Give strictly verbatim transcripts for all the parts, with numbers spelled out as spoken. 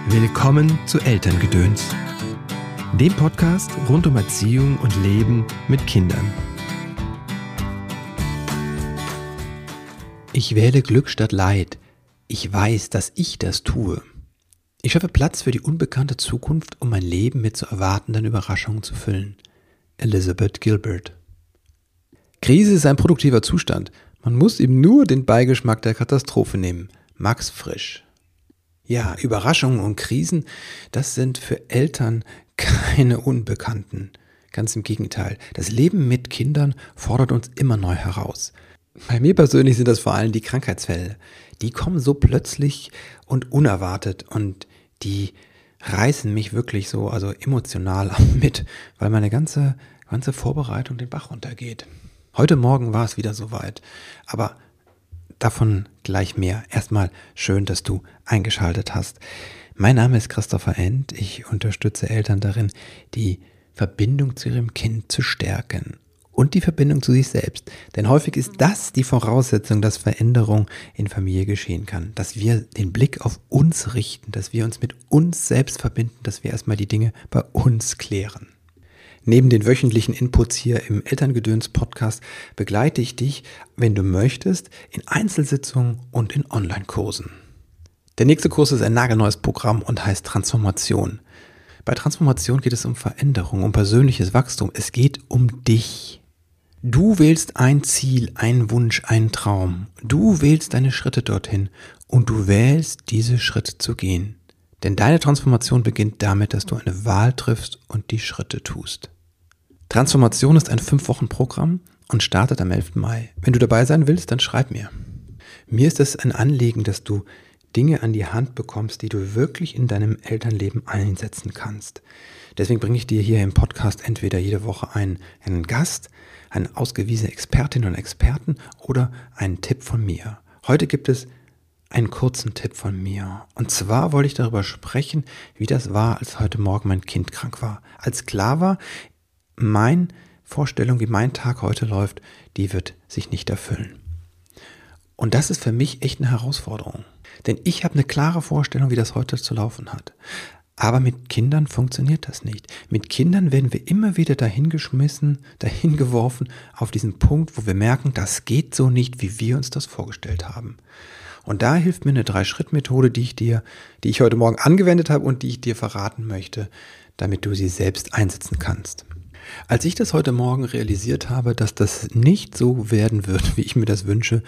Willkommen zu Elterngedöns, dem Podcast rund um Erziehung und Leben mit Kindern. Ich wähle Glück statt Leid. Ich weiß, dass ich das tue. Ich schaffe Platz für die unbekannte Zukunft, um mein Leben mit zu erwartenden Überraschungen zu füllen. Elizabeth Gilbert. Krise ist ein produktiver Zustand. Man muss ihm nur den Beigeschmack der Katastrophe nehmen. Max Frisch. Ja, Überraschungen und Krisen, das sind für Eltern keine Unbekannten. Ganz im Gegenteil. Das Leben mit Kindern fordert uns immer neu heraus. Bei mir persönlich sind das vor allem die Krankheitsfälle. Die kommen so plötzlich und unerwartet und die reißen mich wirklich so, also emotional mit, weil meine ganze, ganze Vorbereitung den Bach runtergeht. Heute Morgen war es wieder soweit, aber davon gleich mehr. Erstmal schön, dass du eingeschaltet hast. Mein Name ist Christopher End. Ich unterstütze Eltern darin, die Verbindung zu ihrem Kind zu stärken und die Verbindung zu sich selbst. Denn häufig ist das die Voraussetzung, dass Veränderung in Familie geschehen kann. Dass wir den Blick auf uns richten, dass wir uns mit uns selbst verbinden, dass wir erstmal die Dinge bei uns klären. Neben den wöchentlichen Inputs hier im Elterngedöns-Podcast begleite ich dich, wenn du möchtest, in Einzelsitzungen und in Online-Kursen. Der nächste Kurs ist ein nagelneues Programm und heißt Transformation. Bei Transformation geht es um Veränderung, um persönliches Wachstum. Es geht um dich. Du wählst ein Ziel, einen Wunsch, einen Traum. Du wählst deine Schritte dorthin und du wählst, diese Schritte zu gehen. Denn deine Transformation beginnt damit, dass du eine Wahl triffst und die Schritte tust. Transformation ist ein fünf Wochen Programm und startet am elften Mai. Wenn du dabei sein willst, dann schreib mir. Mir ist es ein Anliegen, dass du Dinge an die Hand bekommst, die du wirklich in deinem Elternleben einsetzen kannst. Deswegen bringe ich dir hier im Podcast entweder jede Woche einen, einen Gast, eine ausgewiesene Expertin und Experten oder einen Tipp von mir. Heute gibt es einen kurzen Tipp von mir. Und zwar wollte ich darüber sprechen, wie das war, als heute Morgen mein Kind krank war. Als klar war, meine Vorstellung, wie mein Tag heute läuft, die wird sich nicht erfüllen. Und das ist für mich echt eine Herausforderung. Denn ich habe eine klare Vorstellung, wie das heute zu laufen hat. Aber mit Kindern funktioniert das nicht. Mit Kindern werden wir immer wieder dahin geschmissen, dahin geworfen, auf diesen Punkt, wo wir merken, das geht so nicht, wie wir uns das vorgestellt haben. Und da hilft mir eine Drei-Schritt-Methode, die ich dir, die ich heute Morgen angewendet habe und die ich dir verraten möchte, damit du sie selbst einsetzen kannst. Als ich das heute Morgen realisiert habe, dass das nicht so werden wird, wie ich mir das wünsche,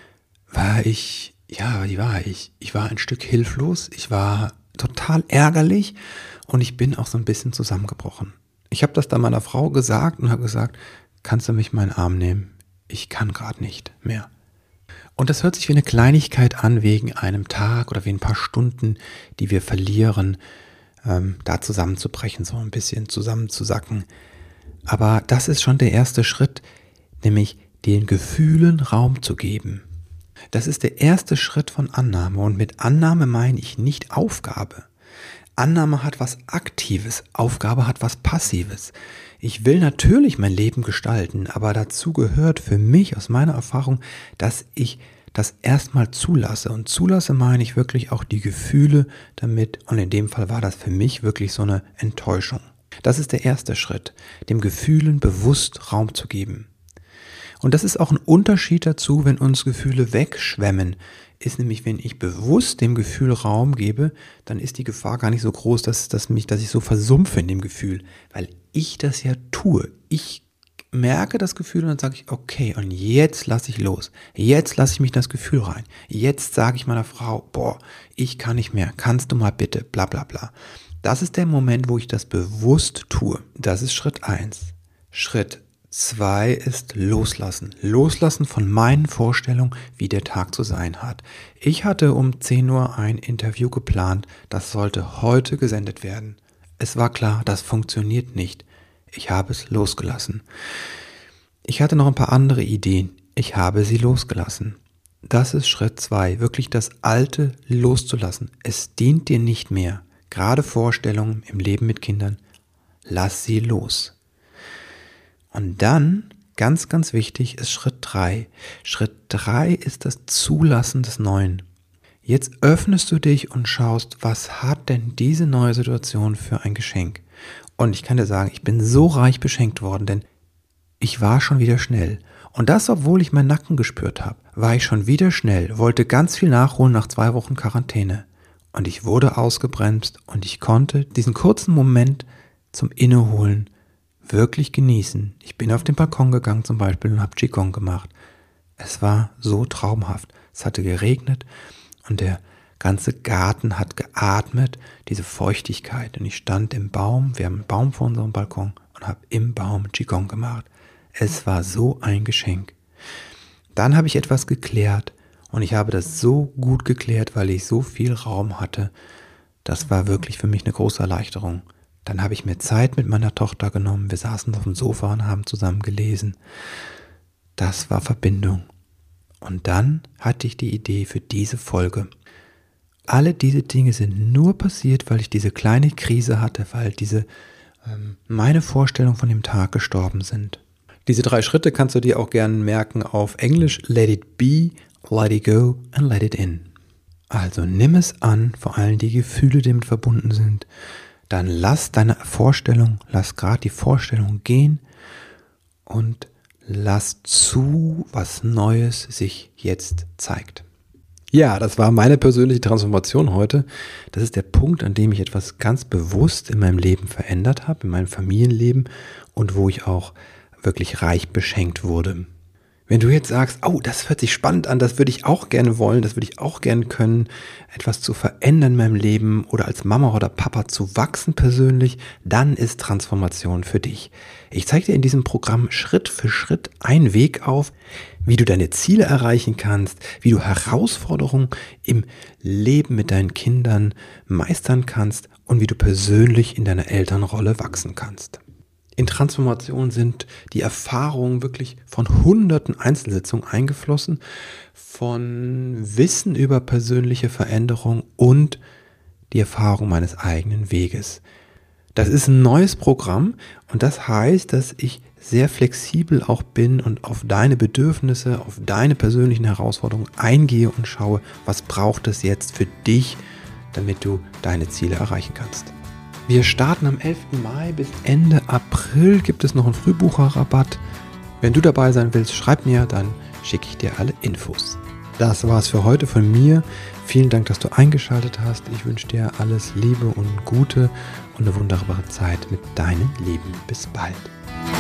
war ich, ja, wie war ich? Ich war ein Stück hilflos, ich war total ärgerlich und ich bin auch so ein bisschen zusammengebrochen. Ich habe das dann meiner Frau gesagt und habe gesagt, kannst du mich in meinen Arm nehmen? Ich kann gerade nicht mehr. Und das hört sich wie eine Kleinigkeit an, wegen einem Tag oder wie ein paar Stunden, die wir verlieren, ähm, da zusammenzubrechen, so ein bisschen zusammenzusacken. Aber das ist schon der erste Schritt, nämlich den Gefühlen Raum zu geben. Das ist der erste Schritt von Annahme und mit Annahme meine ich nicht Aufgabe. Annahme hat was Aktives, Aufgabe hat was Passives. Ich will natürlich mein Leben gestalten, aber dazu gehört für mich aus meiner Erfahrung, dass ich das erstmal zulasse. Und zulasse meine ich wirklich auch die Gefühle damit. Und in dem Fall war das für mich wirklich so eine Enttäuschung. Das ist der erste Schritt, dem Gefühlen bewusst Raum zu geben. Und das ist auch ein Unterschied dazu, wenn uns Gefühle wegschwemmen. Ist nämlich, wenn ich bewusst dem Gefühl Raum gebe, dann ist die Gefahr gar nicht so groß, dass, dass, mich, dass ich so versumpfe in dem Gefühl, weil ich das ja tue. Ich merke das Gefühl und dann sage ich, okay, und jetzt lasse ich los. Jetzt lasse ich mich in das Gefühl rein. Jetzt sage ich meiner Frau, boah, ich kann nicht mehr, kannst du mal bitte, bla bla bla. Das ist der Moment, wo ich das bewusst tue. Das ist Schritt eins. Schritt zwei ist Loslassen. Loslassen von meinen Vorstellungen, wie der Tag zu sein hat. Ich hatte um zehn Uhr ein Interview geplant, das sollte heute gesendet werden. Es war klar, das funktioniert nicht. Ich habe es losgelassen. Ich hatte noch ein paar andere Ideen. Ich habe sie losgelassen. Das ist Schritt zwei, wirklich das Alte loszulassen. Es dient dir nicht mehr. Gerade Vorstellungen im Leben mit Kindern, lass sie los. Und dann, ganz, ganz wichtig, ist Schritt drei. Schritt drei ist das Zulassen des Neuen. Jetzt öffnest du dich und schaust, was hat denn diese neue Situation für ein Geschenk? Und ich kann dir sagen, ich bin so reich beschenkt worden, denn ich war schon wieder schnell. Und das, obwohl ich meinen Nacken gespürt habe, war ich schon wieder schnell, wollte ganz viel nachholen nach zwei Wochen Quarantäne. Und ich wurde ausgebremst und ich konnte diesen kurzen Moment zum Inneholen wirklich genießen. Ich bin auf den Balkon gegangen zum Beispiel und habe Qigong gemacht. Es war so traumhaft. Es hatte geregnet und der ganze Garten hat geatmet, diese Feuchtigkeit. Und ich stand im Baum, wir haben einen Baum vor unserem Balkon und habe im Baum Qigong gemacht. Es war so ein Geschenk. Dann habe ich etwas geklärt und ich habe das so gut geklärt, weil ich so viel Raum hatte. Das war wirklich für mich eine große Erleichterung. Dann habe ich mir Zeit mit meiner Tochter genommen. Wir saßen auf dem Sofa und haben zusammen gelesen. Das war Verbindung. Und dann hatte ich die Idee für diese Folge. Alle diese Dinge sind nur passiert, weil ich diese kleine Krise hatte, weil diese ähm, meine Vorstellungen von dem Tag gestorben sind. Diese drei Schritte kannst du dir auch gerne merken auf Englisch. Let it be, let it go and let it in. Also nimm es an, vor allem die Gefühle, die damit verbunden sind. Dann lass deine Vorstellung, lass gerade die Vorstellung gehen und lass zu, was Neues sich jetzt zeigt. Ja, das war meine persönliche Transformation heute. Das ist der Punkt, an dem ich etwas ganz bewusst in meinem Leben verändert habe, in meinem Familienleben und wo ich auch wirklich reich beschenkt wurde. Wenn du jetzt sagst, oh, das hört sich spannend an, das würde ich auch gerne wollen, das würde ich auch gerne können, etwas zu verändern in meinem Leben oder als Mama oder Papa zu wachsen persönlich, dann ist Transformation für dich. Ich zeige dir in diesem Programm Schritt für Schritt einen Weg auf, wie du deine Ziele erreichen kannst, wie du Herausforderungen im Leben mit deinen Kindern meistern kannst und wie du persönlich in deiner Elternrolle wachsen kannst. In Transformation sind die Erfahrungen wirklich von hunderten Einzelsitzungen eingeflossen, von Wissen über persönliche Veränderung und die Erfahrung meines eigenen Weges. Das ist ein neues Programm und das heißt, dass ich sehr flexibel auch bin und auf deine Bedürfnisse, auf deine persönlichen Herausforderungen eingehe und schaue, was braucht es jetzt für dich, damit du deine Ziele erreichen kannst. Wir starten am elften Mai bis Ende April, gibt es noch einen Frühbucherrabatt. Wenn du dabei sein willst, schreib mir, dann schicke ich dir alle Infos. Das war's für heute von mir. Vielen Dank, dass du eingeschaltet hast. Ich wünsche dir alles Liebe und Gute und eine wunderbare Zeit mit deinen Lieben. Bis bald.